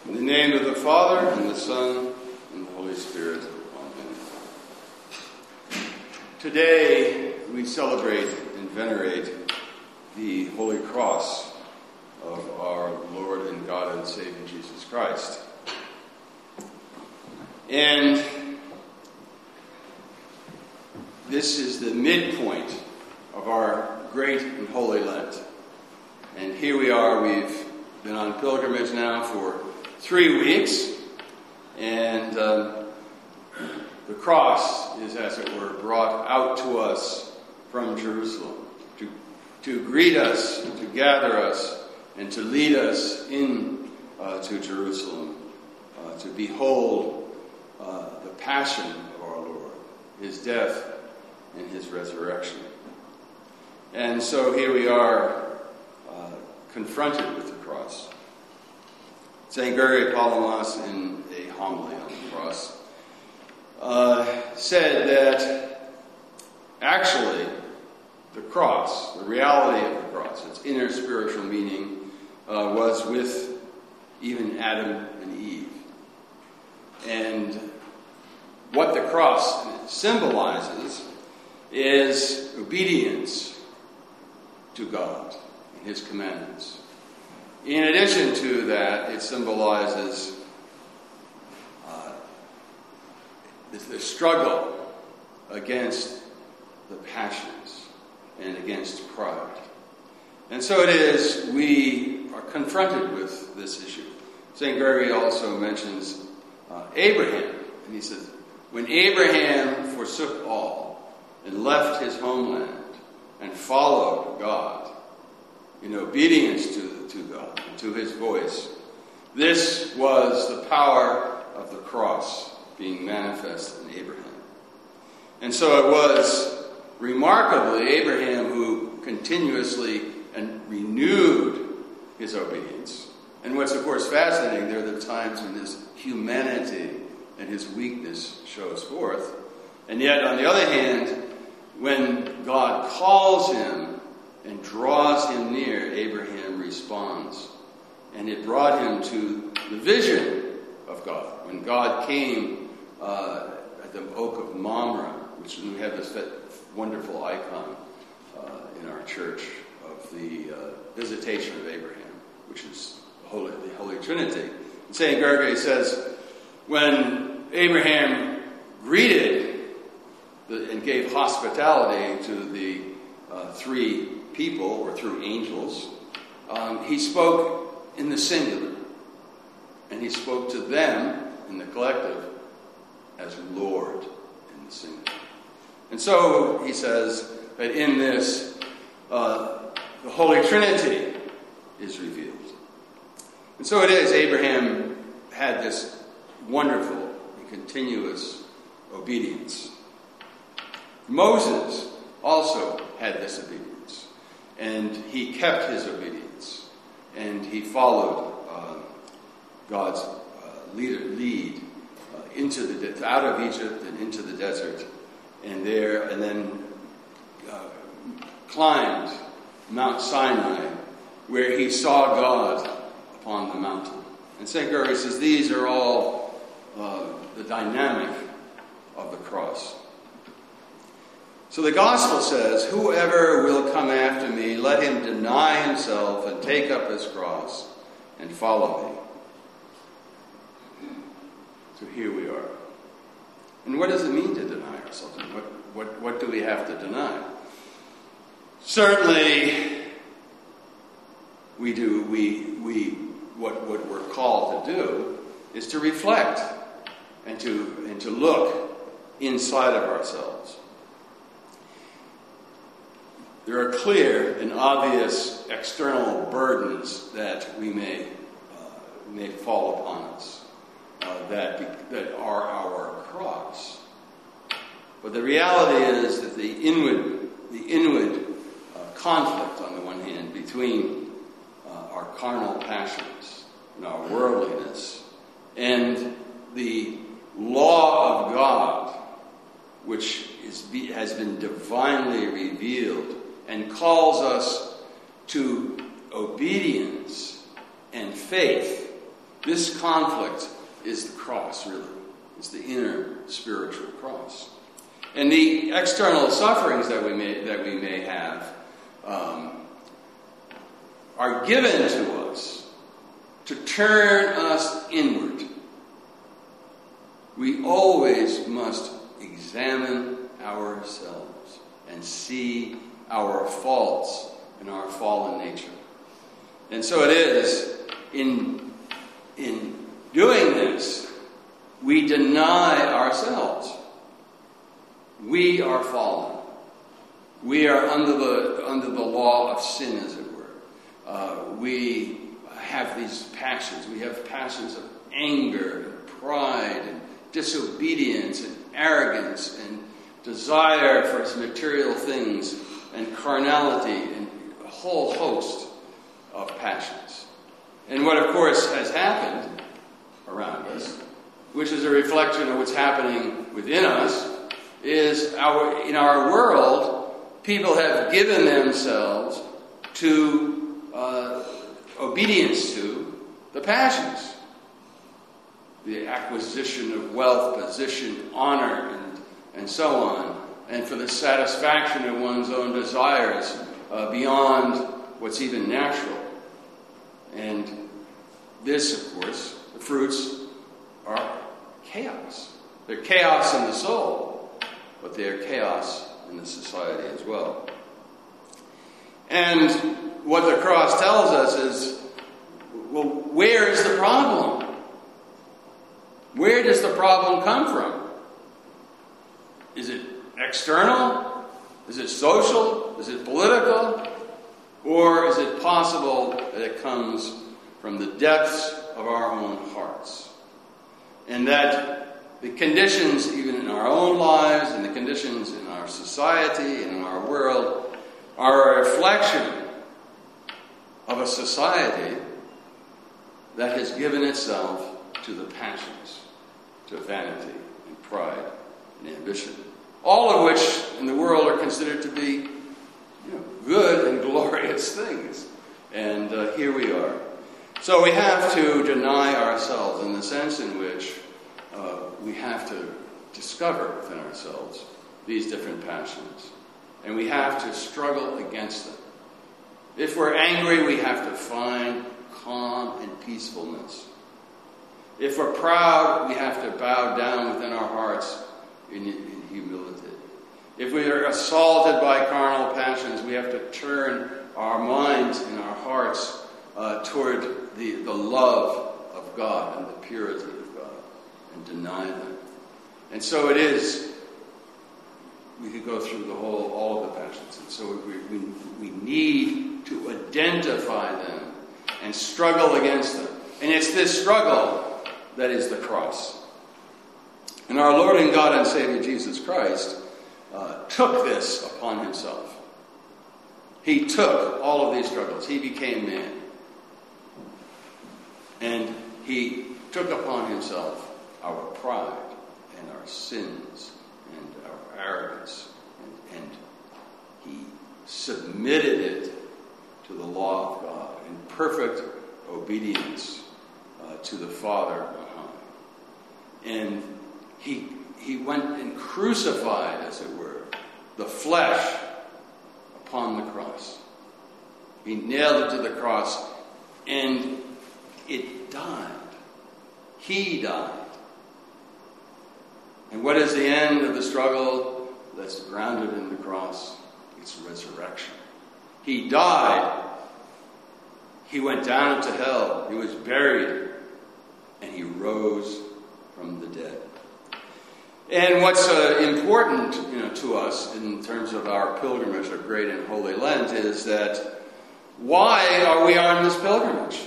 In the name of the Father, and the Son, and the Holy Spirit. Amen. Today, we celebrate and venerate the Holy Cross of our Lord and God and Savior Jesus Christ. And this is the midpoint of our great and holy Lent. And here we are, we've been on pilgrimage now for 3 weeks, and the cross is, as it were, brought out to us from Jerusalem to greet us, to gather us, and to lead us in to Jerusalem, to behold the passion of our Lord, his death and his resurrection. And so here we are, confronted with the cross. St. Gregory Palamas, in a homily on the cross, said that actually the cross, the reality of the cross, its inner spiritual meaning, was with even Adam and Eve. And what the cross symbolizes is obedience to God and his commandments. In addition to that, it symbolizes the struggle against the passions and against pride. And so it is, we are confronted with this issue. St. Gregory also mentions Abraham, and he says, when Abraham forsook all and left his homeland and followed God in obedience to God, to his voice, this was the power of the cross being manifest in Abraham. And so it was remarkably Abraham who continuously and renewed his obedience. And what's of course fascinating, there are the times when his humanity and his weakness shows forth. And yet, on the other hand, when God calls him and draws him near, Abraham responds. And it brought him to the vision of God. When God came at the Oak of Mamre, which we have this wonderful icon in our church of the visitation of Abraham, which is the Holy Trinity. And St. Gregory says, when Abraham greeted and gave hospitality to the 3 people, or through angels, he spoke in the singular. And he spoke to them in the collective as Lord in the singular. And so he says that in this, the Holy Trinity is revealed. And so it is, Abraham had this wonderful and continuous obedience. Moses also had this obedience, and he kept his obedience, and he followed God's lead out of Egypt and into the desert, and then climbed Mount Sinai, where he saw God upon the mountain. And St. Gregory says these are all the dynamic of the cross. So the gospel says, whoever will come after me, let him deny himself and take up his cross and follow me. So here we are. And what does it mean to deny ourselves? And what do we have to deny? Certainly, we do. What we're called to do is to reflect and to look inside of ourselves. There are clear and obvious external burdens that we may fall upon us that are our cross. But the reality is that the inward conflict on the one hand between our carnal passions and our worldliness and the law of God, which has been divinely revealed and calls us to obedience and faith This conflict is the cross, really. It's the inner spiritual cross. And the external sufferings that we may have are given to us to turn us inward. We always must examine ourselves and see our faults and our fallen nature. And so it is, in doing this, we deny ourselves. We are fallen. We are under the law of sin, as it were. We have these passions. We have passions of anger and pride and disobedience and arrogance and desire for material things and carnality and a whole host of passions. And what, of course, has happened around us, which is a reflection of what's happening within us, is in our world, people have given themselves to obedience to the passions. The acquisition of wealth, position, honor, and so on, and for the satisfaction of one's own desires beyond what's even natural. And this, of course, the fruits are chaos. They're chaos in the soul, but they're chaos in the society as well. And what the cross tells us is, well, where is the problem? Where does the problem come from? Is it external? Is it social? Is it political? Or is it possible that it comes from the depths of our own hearts? And that the conditions, even in our own lives, and the conditions in our society and in our world, are a reflection of a society that has given itself to the passions, to vanity and pride and ambition. All of which in the world are considered to be good and glorious things. And here we are. So we have to deny ourselves in the sense in which we have to discover within ourselves these different passions. And we have to struggle against them. If we're angry, we have to find calm and peacefulness. If we're proud, we have to bow down within our hearts in humility. If we are assaulted by carnal passions, we have to turn our minds and our hearts toward the love of God and the purity of God and deny them. And so it is, we could go through all of the passions. And so we need to identify them and struggle against them. And it's this struggle that is the cross. And our Lord and God and Savior Jesus Christ took this upon himself. He took all of these struggles. He became man. And he took upon himself our pride and our sins and our arrogance. And he submitted it to the law of God in perfect obedience to the Father on high. And he went and crucified, as it were, the flesh upon the cross. He nailed it to the cross, and it died. He died. And what is the end of the struggle that's grounded in the cross? It's resurrection. He died. He went down into hell. He was buried. And he rose from the dead. And what's important, to us in terms of our pilgrimage of Great and Holy Lent is that why are we on this pilgrimage?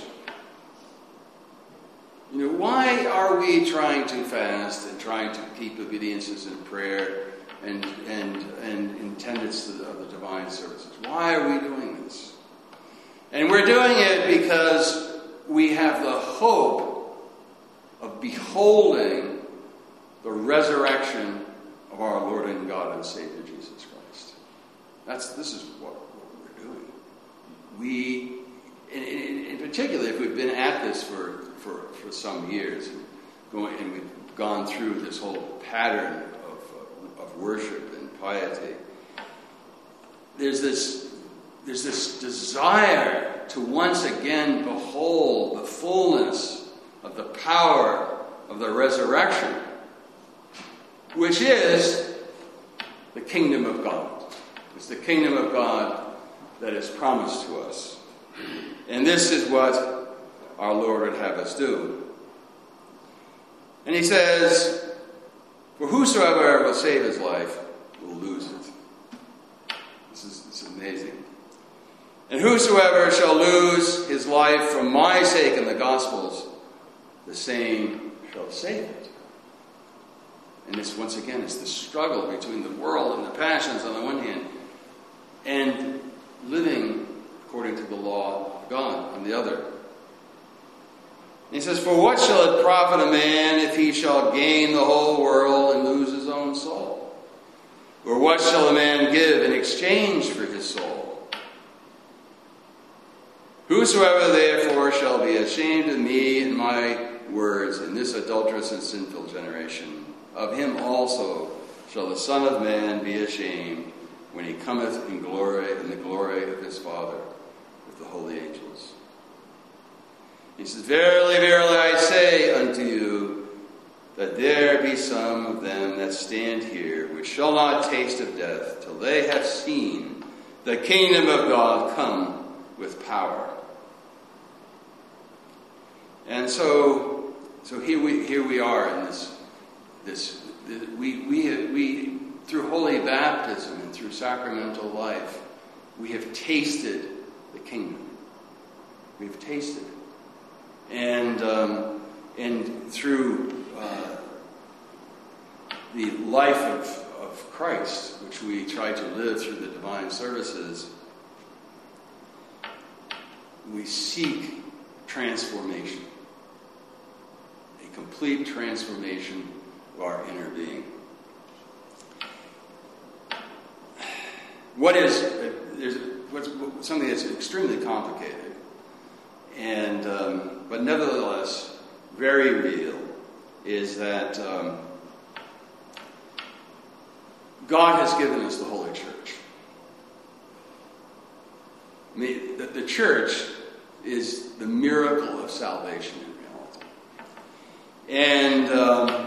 Why are we trying to fast and trying to keep obediences in prayer and in attendance of the divine services? Why are we doing this? And we're doing it because we have the hope of beholding the resurrection of our Lord and God and Savior Jesus Christ. This is what we're doing. We, in particular, if we've been at this for for some years, and we've gone through this whole pattern of worship and piety. There's this desire to once again behold the fullness of the power of the resurrection, which is the kingdom of God. It's the kingdom of God that is promised to us. And this is what our Lord would have us do. And he says, "For whosoever will save his life will lose it." This is amazing. "And whosoever shall lose his life for my sake and the gospel's, the same shall save it." And this, once again, is the struggle between the world and the passions on the one hand, and living according to the law of God on the other. And he says, "For what shall it profit a man if he shall gain the whole world and lose his own soul? Or what shall a man give in exchange for his soul? Whosoever therefore shall be ashamed of me and my words in this adulterous and sinful generation, of him also shall the Son of Man be ashamed when he cometh in glory, in the glory of his Father with the holy angels." He says, "Verily, verily, I say unto you, that there be some of them that stand here, which shall not taste of death, till they have seen the kingdom of God come with power." And so here we are in we through holy baptism and through sacramental life, we have tasted the kingdom. We've tasted it. And through the life of Christ, which we try to live through the divine services, we seek transformation. A complete transformation of our inner being. What's something that's extremely complicated, and but nevertheless very real, is that God has given us the Holy Church. I mean, the church is the miracle of salvation in reality.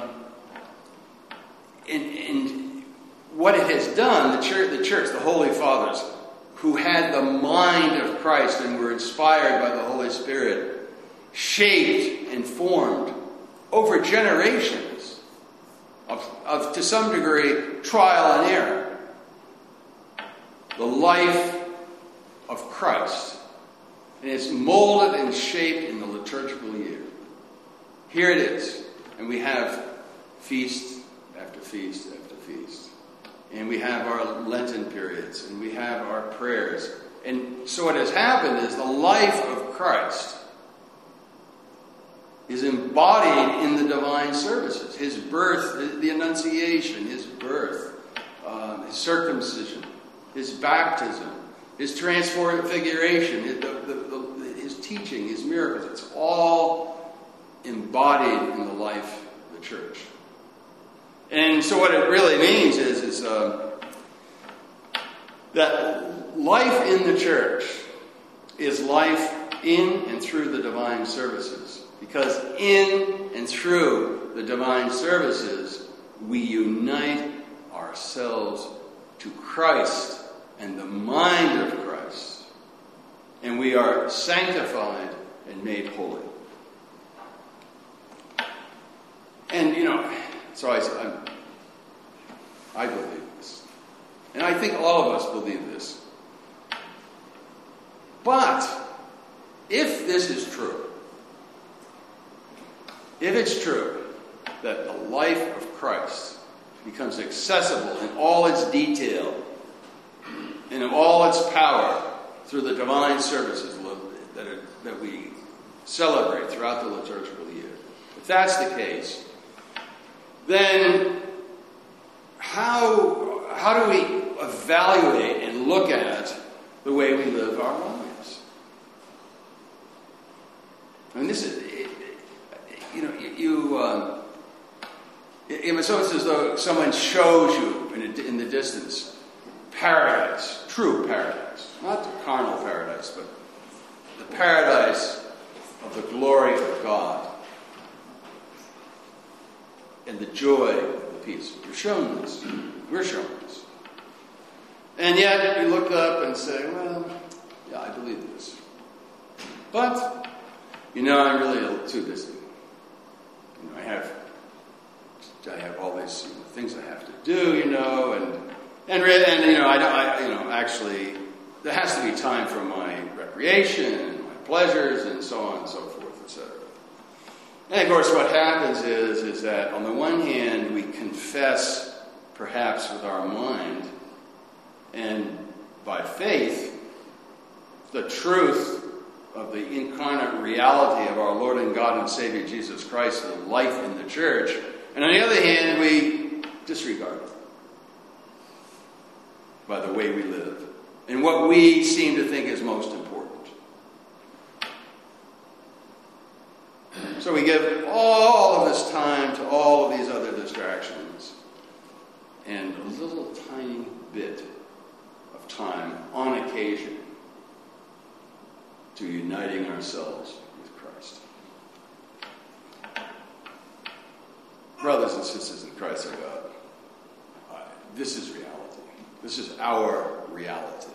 And what it has done, the church, the Holy Fathers, who had the mind of Christ and were inspired by the Holy Spirit, shaped and formed over generations of to some degree, trial and error, the life of Christ. And it's molded and shaped in the liturgical year. Here it is. And we have feast after feast after feast. And we have our Lenten periods. And we have our prayers. And so what has happened is the life of Christ is embodied in the divine services. His birth, the Annunciation, his birth, his circumcision, his baptism, his transfiguration, his teaching, his miracles. It's all embodied in the life of the church. And so what it really means is that life in the church is life in and through the divine services. Because in and through the divine services, we unite ourselves to Christ and the mind of Christ. And we are sanctified and made holy. And, so I believe this. And I think all of us believe this. But, if this is true, if it's true that the life of Christ becomes accessible in all its detail and in all its power through the divine services that we celebrate throughout the liturgical year, if that's the case, then how do we evaluate and look at the way we live our lives? I mean, it was almost as though someone shows you in the distance paradise, true paradise, not the carnal paradise, but the paradise of the glory of God and the joy of the peace. You're shown this. We're shown this. And yet we look up and say, well, yeah, I believe this. But, I'm really too busy. I have all these things I have to do, actually, there has to be time for my recreation and my pleasures and so on and so forth, etc. And of course, what happens is that on the one hand, we confess, perhaps with our mind, and by faith, the truth of the incarnate reality of our Lord and God and Savior Jesus Christ and life in the church. And on the other hand, we disregard it by the way we live and what we seem to think is most important. So we give all of this time to all of these other distractions and a little tiny bit of time on occasion to uniting ourselves with Christ. Brothers and sisters in Christ our God, this is reality. This is our reality.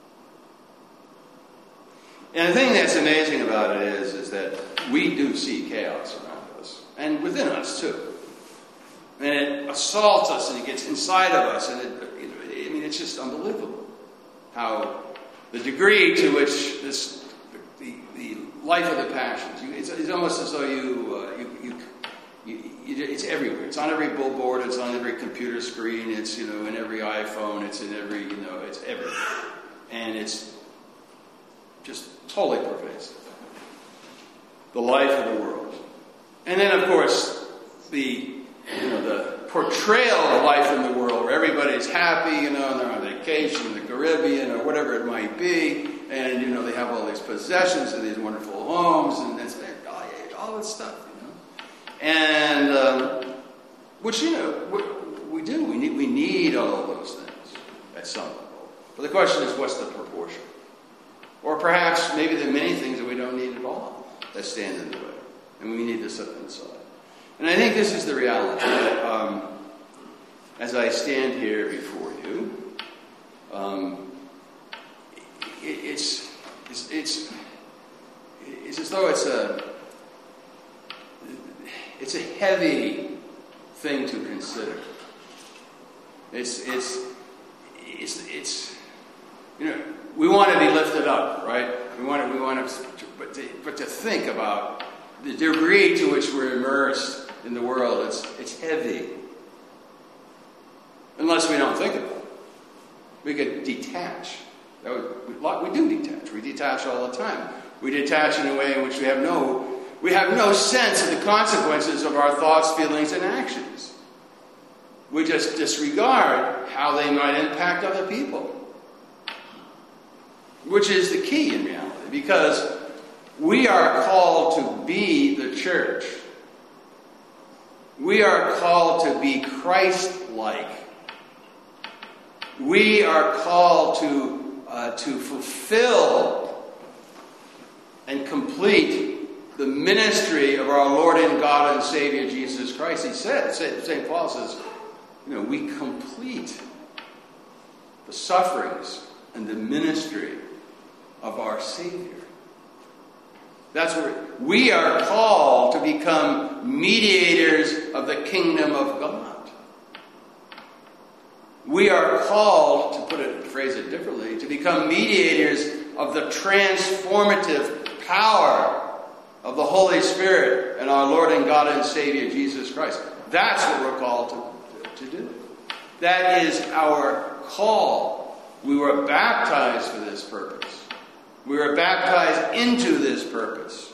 And the thing that's amazing about it is that we do see chaos around us, and within us too. And it assaults us, and it gets inside of us, and it's just unbelievable how the degree to which the life of the passions, it's almost as though it's everywhere. It's on every billboard, it's on every computer screen, it's, in every iPhone, it's in every, it's everywhere. And it's just totally pervasive. The life of the world. And then, of course, the portrayal of life in the world where everybody's happy, and they're on vacation in the Caribbean or whatever it might be, and, they have all these possessions and these wonderful homes, and it's all this stuff, And, which, we do. We need all of those things at some level. But the question is, what's the proportion? Or perhaps maybe there are many things that we don't need at all that stand in the way. And we need to set them aside. And I think this is the reality that as I stand here before you, it's as though it's a heavy thing to consider. We want to be lifted up, right? We want to, but to think about the degree to which we're immersed in the world, it's heavy. Unless we don't think about it, we could detach. We do detach. We detach all the time. We detach in a way in which we have no sense of the consequences of our thoughts, feelings, and actions. We just disregard how they might impact other people. Which is the key in reality, because we are called to be the church. We are called to be Christ-like. We are called to fulfill and complete the ministry of our Lord and God and Savior Jesus Christ. He said, St. Paul says, we complete the sufferings and the ministry of our Savior. That's where we are called to become mediators of the kingdom of God. We are called, to phrase it differently, to become mediators of the transformative power of the Holy Spirit and our Lord and God and Savior Jesus Christ. That's what we're called to do. That is our call. We were baptized for this purpose. We were baptized into this purpose.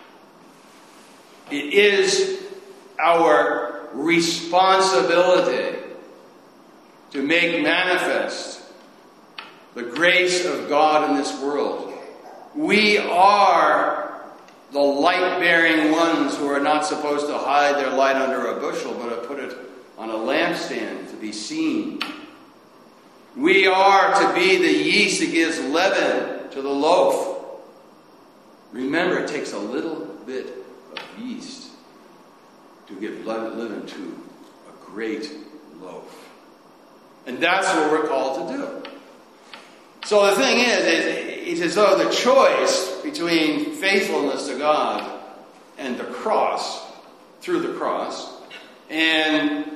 It is our responsibility to make manifest the grace of God in this world. We are the light-bearing ones who are not supposed to hide their light under a bushel, but to put it on a lampstand to be seen. We are to be the yeast that gives leaven to the loaf. Remember, it takes a little bit of yeast to give leaven to a great loaf. And that's what we're called to do. So the thing is, it's as though the choice between faithfulness to God and the cross, through the cross, and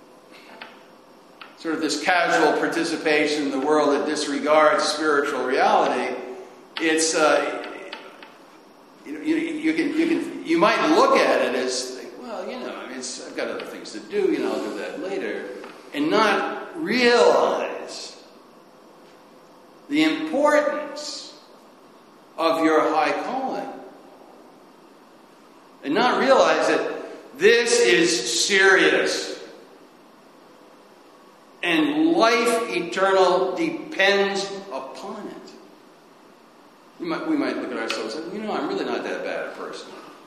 sort of this casual participation in the world that disregards spiritual reality, it's you might look at it as, well, I've got other things to do, I'll do that later, and not realize the importance of your high calling. And not realize that this is serious. And life eternal depends upon it. We might look at ourselves and say, I'm really not that bad a person.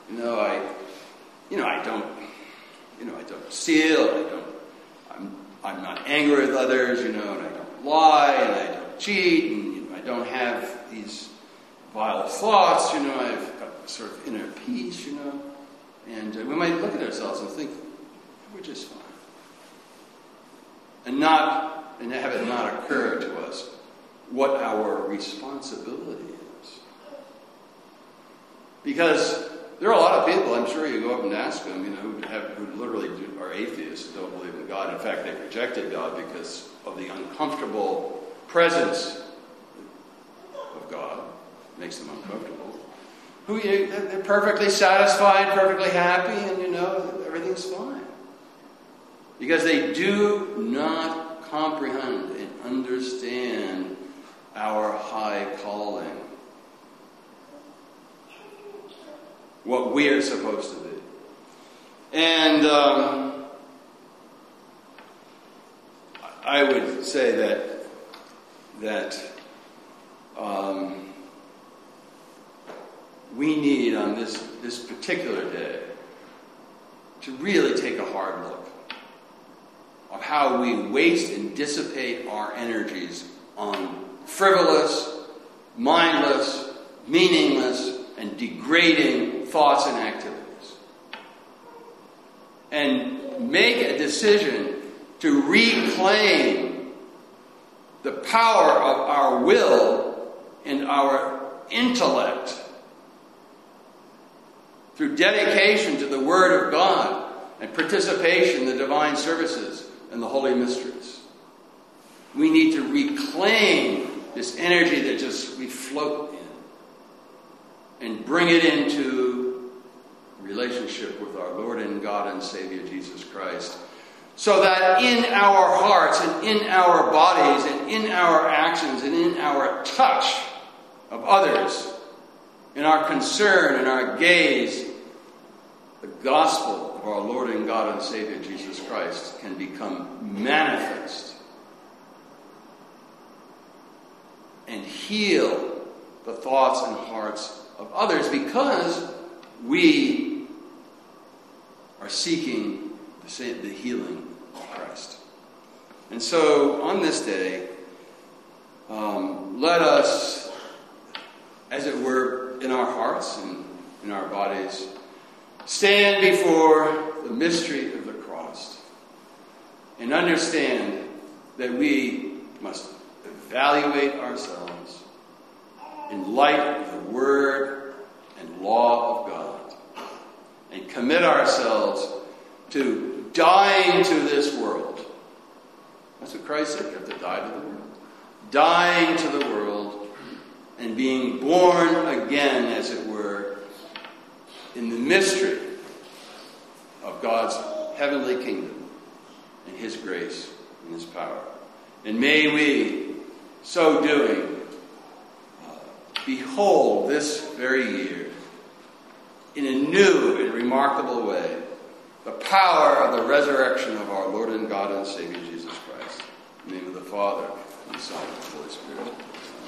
I don't steal, I'm not angry with others, and I don't lie, and I don't cheat, and I don't have these vile thoughts, I've got sort of inner peace, and we might look at ourselves and think, we're just fine. And have it not occur to us what our responsibility is. Because there are a lot of people, I'm sure you go up and ask them, who literally are atheists, who don't believe in God. In fact, they've rejected God because of the uncomfortable presence of God. It makes them uncomfortable. They're perfectly satisfied, perfectly happy, and everything's fine. Because they do not comprehend and understand our high calling. What we are supposed to be. And I would say that we need on this particular day to really take a hard look of how we waste and dissipate our energies on frivolous, mindless, meaningless, and degrading thoughts and activities. And make a decision to reclaim the power of our will and our intellect through dedication to the Word of God and participation in the divine services and the holy mysteries. We need to reclaim this energy that we float in and bring it into relationship with our Lord and God and Savior Jesus Christ, so that in our hearts and in our bodies and in our actions and in our touch of others, in our concern and our gaze, the gospel of our Lord and God and Savior Jesus Christ can become manifest and heal the thoughts and hearts of others, because we are seeking the healing of Christ. And so on this day, let us, as it were, in our hearts and in our bodies, stand before the mystery of the cross and understand that we must evaluate ourselves in light of the Word and law of God, and commit ourselves to dying to this world. That's what Christ said. You have to die to the world. Dying to the world and being born again, as it were, in the mystery of God's heavenly kingdom and His grace and His power. And may we, so doing, behold this very year, in a new and remarkable way, the power of the resurrection of our Lord and God and Savior Jesus Christ. In the name of the Father, and the Son, and the Holy Spirit.